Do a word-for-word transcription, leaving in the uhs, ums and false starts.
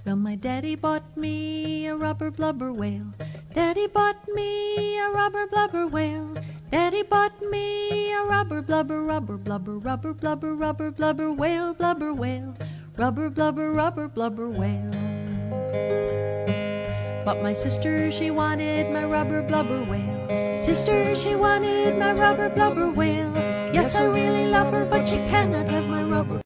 Well, my daddy bought me a rubber blubber whale. Daddy bought me a rubber blubber whale. Daddy bought me a rubber blubber rubber blubber rubber blubber rubber blubber whale blubber whale rubber blubber rubber blubber whale. But my sister, she wanted my rubber blubber whale. Sister, she wanted my rubber blubber whale. Yes, I really love her, but she cannot have my rubber